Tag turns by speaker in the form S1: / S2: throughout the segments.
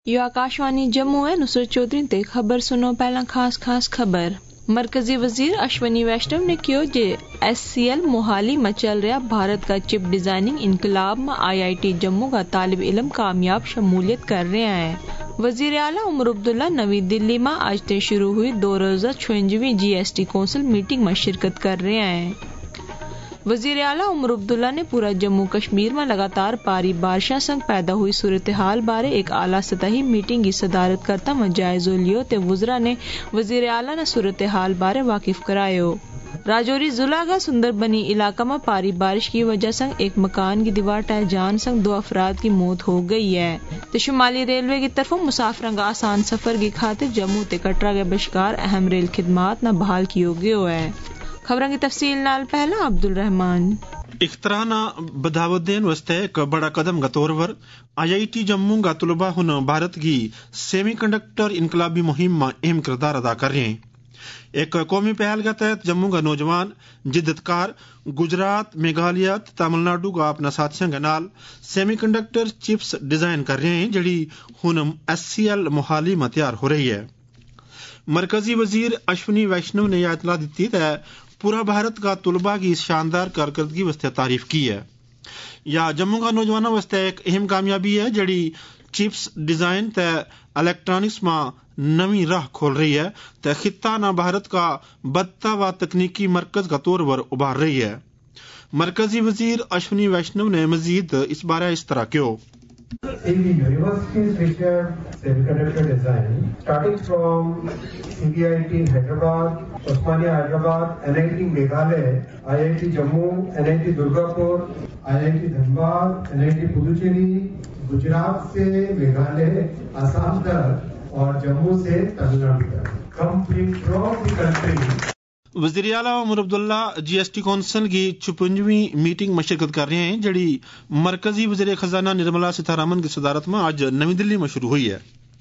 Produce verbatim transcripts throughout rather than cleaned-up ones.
S1: یہ آکاشوانی جموں ہے. نصرت چودھری تے خبر سنو پہلا خاص خاص خبر. مرکزی وزیر اشونی ویشنو نے کہو J S C L Mohali میں چل رہا بھارت کا چپ ڈیزائننگ انقلاب میں آئی آئی ٹی جموں کا طالب علم کامیاب شمولیت کر رہے ہیں. وزیر اعلیٰ عمر عبداللہ نوی دلی میں آج سے شروع ہوئی دو روزہ چھیانویں G S T council meeting میں شرکت کر رہے ہیں. وزیر اعلیٰ عمر عبداللہ نے پورا جموں کشمیر میں لگاتار پاری بارشاں سنگ پیدا ہوئی صورتحال بارے ایک اعلیٰ سطحی میٹنگ کی صدارت کرتا میں جائزہ لیو تے وزراء نے وزیر اعلیٰ نے صورتحال بارے واقف کرایو. راجوری ضلع کا سندر بنی علاقہ میں پاری بارش کی وجہ سے ایک مکان کی دیوار ٹہ جان سنگ دو افراد کی موت ہو گئی ہے. تو شمالی ریلوے کی طرف مسافروں کا آسان سفر کی خاطر جموں تے کٹرا کے بشکار اہم ریل خدمات نہ بحال کیو گئے ہے. خبروں کی تفصیل نال پہلا عبد الرحمان.
S2: اخترانا بداوت دین واسطے ایک بڑا قدم کا طور پر آئی آئی ٹی جموں کا طلباء ہن بھارت کی سیمی کنڈکٹر انقلابی مہم میں اہم کردار ادا کر رہے ہیں. ایک قومی پہل کے تحت جموں کا نوجوان جدت کار گجرات میگھالیہ تمل ناڈو کا اپنا ساتھیوں کے نال سیمی کنڈکٹر چپس ڈیزائن کر رہے ہیں جڑی ہن ایس سی ایل موہالی میں تیار ہو رہی ہے. مرکزی وزیر اشونی ویشنو نے یہ اطلاع دیتی ہے پورا بھارت کا طلباء کی اس شاندار کارکردگی واسطے تعریف کی ہے. یا جموں کا نوجوانوں واسطے ایک اہم کامیابی ہے جڑی چپس ڈیزائن تے الیکٹرانکس میں نئی راہ کھول رہی ہے تے خطہ نہ بھارت کا بدتا و تکنیکی مرکز کا طور پر ابھار رہی ہے. مرکزی وزیر اشونی ویشنو نے مزید اس بارے اس طرح کیوں
S3: In the universities which have semiconductor design, starting from C B I T Hyderabad, Osmania Hyderabad, N I T Meghalaya, I I T Jammu, N I T Durgapur, I I T Dhanbad, N I T Puducherry, Gujarat से मेघालय, आसाम तक और जम्मू से तमिलनाडु तक, complete throughout the country.
S2: وزیر اعلیٰ Omar Abdullah G S T council کی چھپنجویں meeting میں شرکت کر رہے ہیں جڑی مرکزی وزیر خزانہ نرملا سیتارمن کی صدارت میں آج نئی دلی میں شروع ہوئی ہے.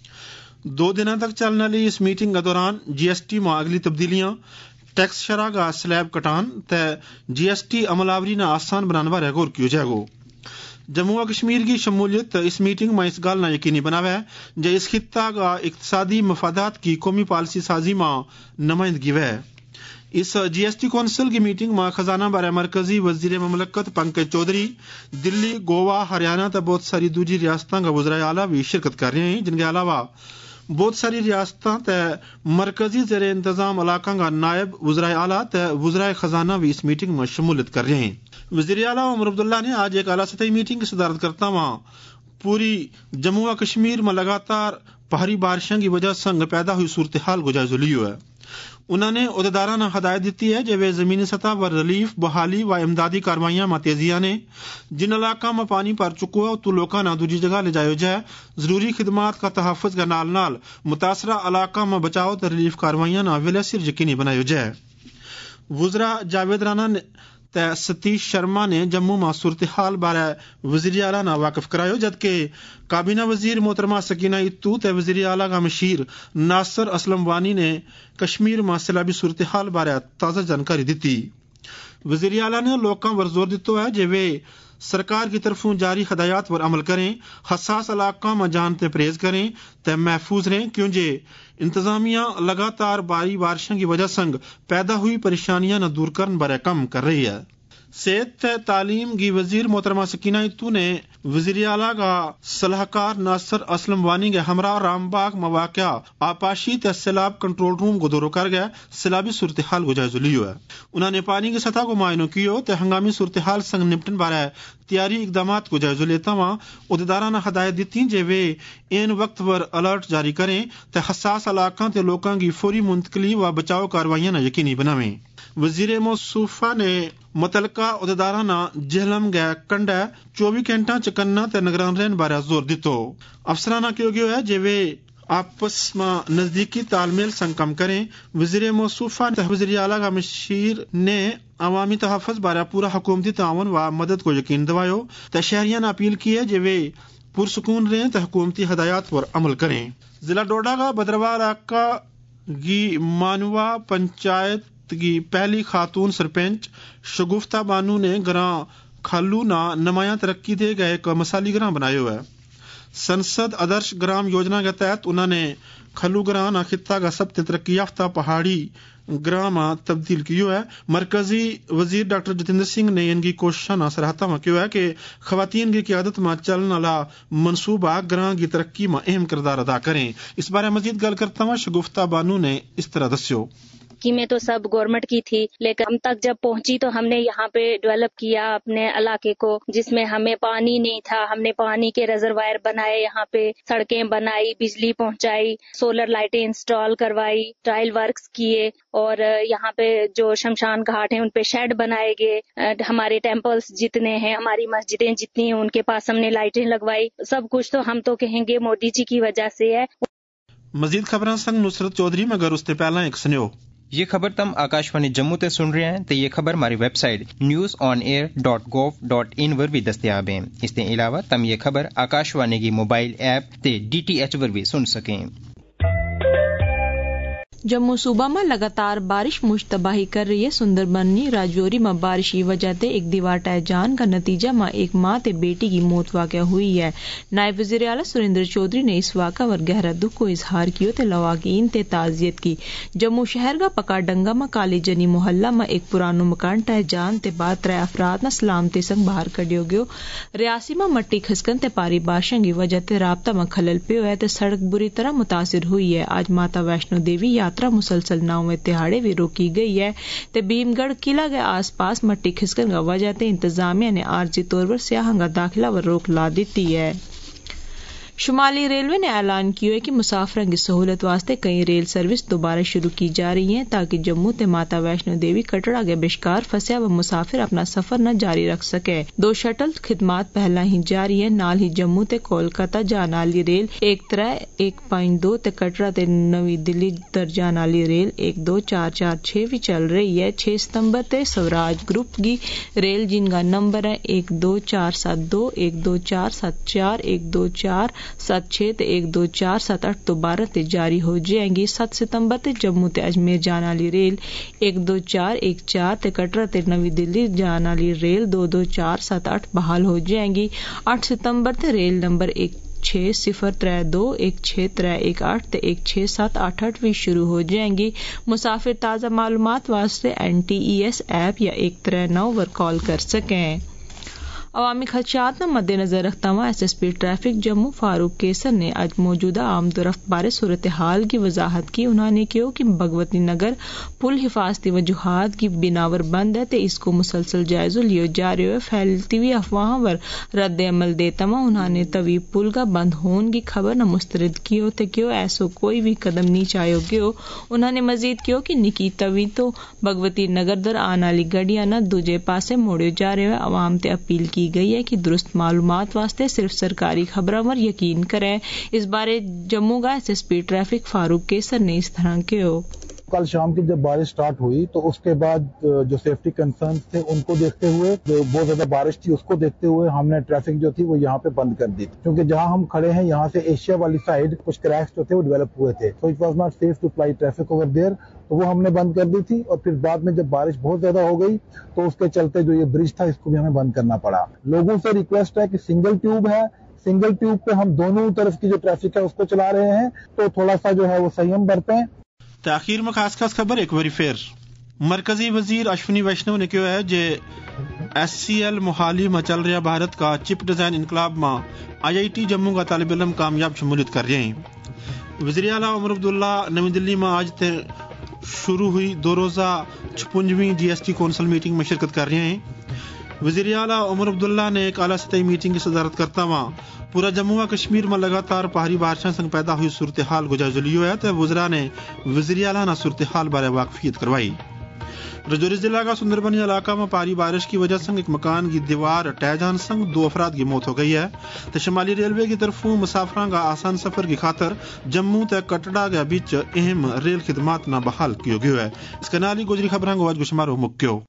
S2: دو دنوں تک چلنے والی اس میٹنگ کے دوران جی ایس ٹی میں اگلی تبدیلیاں، ٹیکس شرح کا سلیب کٹان تے جی ایس ٹی عمل آوری نہ آسان بنانے بارے غور کیو جائے گا. جموں و کشمیر کی شمولیت اس میٹنگ میں اس گال نہ یقینی بناوے جو اس خطہ کا اقتصادی مفادات کی قومی پالیسی سازی میں نمائندگی ہے. اس جی ایس ٹی کونسل کی میٹنگ میں خزانہ بارے مرکزی وزیر مملکت پنکج چودھری دلی، گوا، ہریانہ تے بہت ساری دوسری ریاستوں کا وزرائے اعلیٰ بھی شرکت کر رہے ہیں، جن کے علاوہ بہت ساری ریاستوں تے مرکزی زیر انتظام علاقوں کا نائب وزرائے اعلیٰ تے وزرائے خزانہ بھی اس میٹنگ میں شمولیت کر رہے ہیں. وزیر اعلیٰ عمر عبداللہ نے آج ایک اعلیٰ سطحی میٹنگ کی صدارت کرتا ہوا پوری جموں و کشمیر میں لگاتار بھاری بارشوں کی وجہ سے پیدا ہوئی صورتحال کو جائزہ لیا ہے. انہوں نے عہدیدارانہ ہدایت دیتی ہے کہ وہ زمینی سطح پر ریلیف، بحالی و امدادی کاروائیاں میں تیزیاں نے جن علاقوں میں پانی پر چکو ہے تو لوگوں نے دوسری جگہ لے جایا جائے، ضروری خدمات کا تحفظ کے نال نال متاثرہ علاقوں میں بچاؤ تے ریلیف کاروائیاں نہ ویلے سر یقینی بنایا جائے. وزراء جاوید رانا تے ستیش شرما نے جموں میں صورتحال بارے وزیر اعلیٰ نہ واقف کرایا، جبکہ کابینہ وزیر محترمہ سکینہ اتو تے وزیر اعلیٰ کا مشیر ناصر اسلم وانی نے کشمیر میں سیلابی صورتحال بارے تازہ جانکاری دیتی. وزیر اعلیٰ نے لوگوں پر زور دیتا ہے کہ وہ سرکار کی طرفوں جاری ہدایات پر عمل کریں، حساس علاقوں میں جان تے پرہیز کریں تے محفوظ رہیں کیونکہ انتظامیہ لگاتار باری بارشوں کی وجہ سے پیدا ہوئی پریشانیاں نہ دور کرنے بارے کام کر رہی ہے. صحت تعلیم کی وزیر محترمہ سکینہ اتو نے وزیر اعلیٰ کا صلاحکار ناصر اسلم وانی کے ہمراہ رام باغ میں واقع آپاشی تے سیلاب کنٹرول روم کو دورہ کر گئے سیلابی صورتحال کو جائزہ لیا ہے. انہوں نے پانی کی سطح کو معائنہ کیا تے ہنگامی صورتحال سنگ نپٹن بارے تیاری اقدامات کو جائزہ لیتا ہوا عہدیدارانہ ہدایت دیتی کہ وہ این وقت پر الرٹ جاری کریں تے حساس علاقوں تے لوگوں کی فوری منتقلی و بچاؤ کاروائیاں نہ یقینی بنائیں. وزیر موصوفہ نے متعلقہ عہدیدارانہ جہلم گئے کنڈے چوبیس گھنٹہ چکنا تے نگران رہن بارے زور دیتو. افسرانہ کیوں گیا ہے جو آپس میں نزدیکی تال میل سنگ کم کریں. وزیر موصوفہ وزیر اعلیٰ کا مشیر نے عوامی تحفظ بارے پورا حکومتی تعاون و مدد کو یقین دلائیو تے شہریوں نے اپیل کی ہے جو پرسکون رہیں تے حکومتی ہدایات پر عمل کریں. ضلع ڈوڈا کا بدروا علاقہ کی مانوا پنچایت کی پہلی خاتون سرپنچ شگفتہ بانو نے گراں کھالو نہ نمایاں ترقی دے گئے ایک مثالی گراں بنایا ہوا ہے. संसद आदर्श ग्राम योजना के तहत उन्होंने खलू ग्रां खिता का सब तरक्की याफ्ता पहाड़ी ग्राम तब्दील किया है। मरकजी वजीर डॉक्टर जितेंद्र सिंह ने इनकी कोशिशों न सराहता में किया है कि खवातीन की क्यादत में चलने वाला मनसूबा ग्रां की तरक्की में अहम किरदार अदा करें। इस बारे मजीद गल करता हुआ शगुफ्ता बानू ने इस तरह दस्यो
S4: की में तो सब गवर्नमेंट की थी, लेकिन हम तक जब पहुंची तो हमने यहाँ पे डेवलप किया अपने इलाके को, जिसमें हमें पानी नहीं था। हमने पानी के रिजर्वायर बनाए, यहाँ पे सड़कें बनाई, बिजली पहुंचाई, सोलर लाइटें इंस्टॉल करवाई, टाइल वर्क्स किए और यहाँ पे जो शमशान घाट हैं उन पे शेड बनाए गए। हमारे टेम्पल्स जितने हैं, हमारी मस्जिदें जितनी हैं, उनके पास हमने लाइटें लगवाई। सब कुछ तो हम तो कहेंगे मोदी जी की वजह से है।
S2: मजीद खबरां संग नुसरत चौधरी मगर उससे पहला एक सुनियो।
S5: ये खबर तम आकाशवाणी जम्मू ते सुन रहे हैं तो ये खबर हमारी website news on air dot gov dot in पर भी दस्तयाब है। इसके अलावा तम ये खबर आकाशवाणी की मोबाइल ऐप ते डी टी एच पर भी सुन सकें।
S1: जम्मू सूबा में लगातार बारिश मुश्तबाही कर रही है। सुंदरबनी राजौरी में बारिश की वजह से एक दीवार टह जान का नतीजा में एक मां ते बेटी की मौत वाक़या हुई है। नायब वज़ीर आला सुरेंद्र चौधरी ने इस वाक़ा पर गहरा दुख को इजहार किया ते लवाकीन ते ताज़ियत की। जम्मू शहर का पका डंगा में काली जनी मोहल्ला में एक पुरानो मकान टह जान ते बाद त्रै अफराद न सलामती संग बाहर कढ़ियो गयो। रियासी में मट्टी खिसकन ते पारी बारिशों की वजह से राबता में खलल पियो है ते सड़क बुरी तरह मुतासिर हुई है। आज माता वैष्णो देवी यात्रा मुसलसल नौवें तिहाड़े भी रोकी गई है ते भीमगढ़ किला के आसपास मट्टी खिसकन का वजह से इंतजामिया ने आरजी तौर पर सियाहां का दाखिला पर रोक ला दी है। शुमाली रेलवे ने ऐलान किया है कि मुसाफिरों की सहूलत वास्ते कई रेल सर्विस दोबारा शुरू की जा रही है ताकि जम्मू ते माता वैष्णो देवी कटड़ा के बिशकार फंसया व मुसाफिर अपना सफर न जारी रख सके। दो शटल खिदमात पहला ही जारी है। नाल ही जम्मू ते कोलकाता जाने वाली रेल एक त्रै एक पाँच दो ते कटड़ा ते नवी दिल्ली दर जाने वाली रेल एक दो चार चार छह भी चल रही है। छह सितंबर ते स्वराज ग्रुप की रेल जिनका नंबर है एक दो चार सात दो एक दो चार सात चार एक दो चार सात छह ते एक दो चार सात आठ दोबारा ते जारी हो जाएंगी। सात सितंबर ते जम्मू ते अजमेर जाने वाली रेल एक दो चार एक चार ते कटरा ते नवी दिल्ली जाने वाली रेल दो दो चार सात आठ बहाल हो जाएंगी। आठ सितंबर ते रेल नंबर एक छह सिफर त्रै दो एक छह त्रै एक आठ ते एक छह सात आठ आठ भी शुरू हो जाएंगी। मुसाफिर ताज़ा मालूमात वास्ते N T E S app या एक त्रै नौ पर कॉल कर सकें। अवामी खदशात न मद्देनजर रखता हुआ S S P traffic Jammu Farooq Kesar ने आज मौजूदा आमदोरफ्त बारे सूरत हाल की वजाहत की। उन्होंने कहा कि भगवती नगर पुल हिफाजती वजूहात की बिनावर बंद है तो इसको मुसलसल जायजा लियो जा रहे हो। फैलती हुई अफवाहों पर रद्द अमल देता हुआ उन्होंने तवी पुल का बंद होने की खबर न मुस्तरद की हो तो क्यों ऐसो कोई भी कदम नहीं चाहो गयो। उन्होंने मजीद कहा कि निकी तवी तो भगवती नगर दर आने वाली गड्डियां न दूजे पासे मोड़ियो जा रहे हो। अवाम ते अपील की गई है कि दुरुस्त मालूमात वास्ते सिर्फ सरकारी खबरों पर यकीन करें। इस बारे जम्मू का S S P traffic Farooq Kesar ने इस तरह कहा।
S6: कल शाम की जब बारिश स्टार्ट हुई तो उसके बाद जो सेफ्टी कंसर्न्स थे उनको देखते हुए, जो बहुत ज्यादा बारिश थी उसको देखते हुए हमने ट्रैफिक जो थी वो यहाँ पे बंद कर दी, क्योंकि जहाँ हम खड़े हैं यहाँ से एशिया वाली साइड कुछ क्रैक्स जो थे वो डेवलप हुए थे, तो it was not safe to fly traffic over there, तो वो हमने बंद कर दी थी। और फिर बाद में जब बारिश बहुत ज्यादा हो गई तो उसके चलते जो ये ब्रिज था इसको भी हमें बंद करना पड़ा। लोगों से रिक्वेस्ट है कि सिंगल ट्यूब है, सिंगल ट्यूब पे हम दोनों तरफ की जो ट्रैफिक है उसको चला रहे हैं, तो थोड़ा सा जो है वो संयम बरतें।
S2: ताखिर में खास खास खबर एक बारी फिर मरकजी वजीर अश्विनी वैष्णव ने कहा है J S C L Mohali में चल रहा भारत का चिप डिजाइन इनकलाब में आई आई टी जम्मू का तालिब इल्म कामयाब शमूलियत कर रहे हैं। वज़ीर आला उमर अब्दुल्ला नई दिल्ली में आज ते शुरू हुई दो रोज़ा छप्पनवीं G S T council meeting में शिरकत कर रहे हैं। वज़ीर आला उमर अब्दुल्ला ने एक आला सतही मीटिंग की सदारत करता हुआ पूरा जम्मू व कश्मीर में लगातार पहाड़ी बारिशों संग पैदा हुई सूरत हाल को जायजा लियो है तो वज़रा ने वज़ीर आला ना सूरत हाल बारे वाकफियत करवाई। राजौरी जिला का सुंदरबनी इलाका में भारी बारिश की वजह से एक मकान की दीवार टह जाने संग दो अफराद की मौत हो गई है तो शमाली रेलवे की तरफों मुसाफिरों का आसान सफर की खातर जम्मू तक कटड़ा के बीच अहम रेल खिदमात न बहाल किया गया है। इसके नाल ही गुजरी खबरों को आज गुशमारो मुक्यो।